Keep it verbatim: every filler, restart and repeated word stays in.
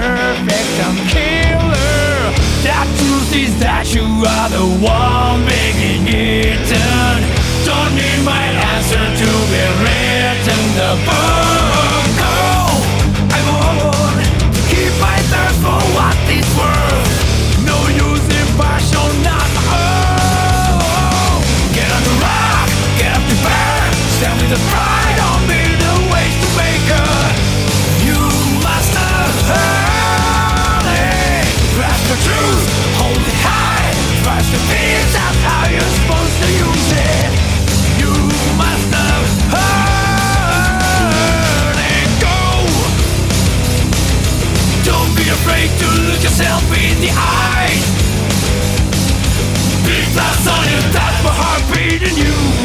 perfection killer. The truth is that you are the one being eaten. Don't need my answer to be written the book. Oh, I want to keep my thirst for what it's worth. No use in passion, not oh. Get on the rock, get up to bear. Stand with the pride on me, the ways to make it. You must have heard it. Grasp the truth, hold it high. Trust the peace, that's how you're supposed to use it. You must have heard it. Go. Don't be afraid to look yourself in the eyes. Big plus on you, that's my heart beating you.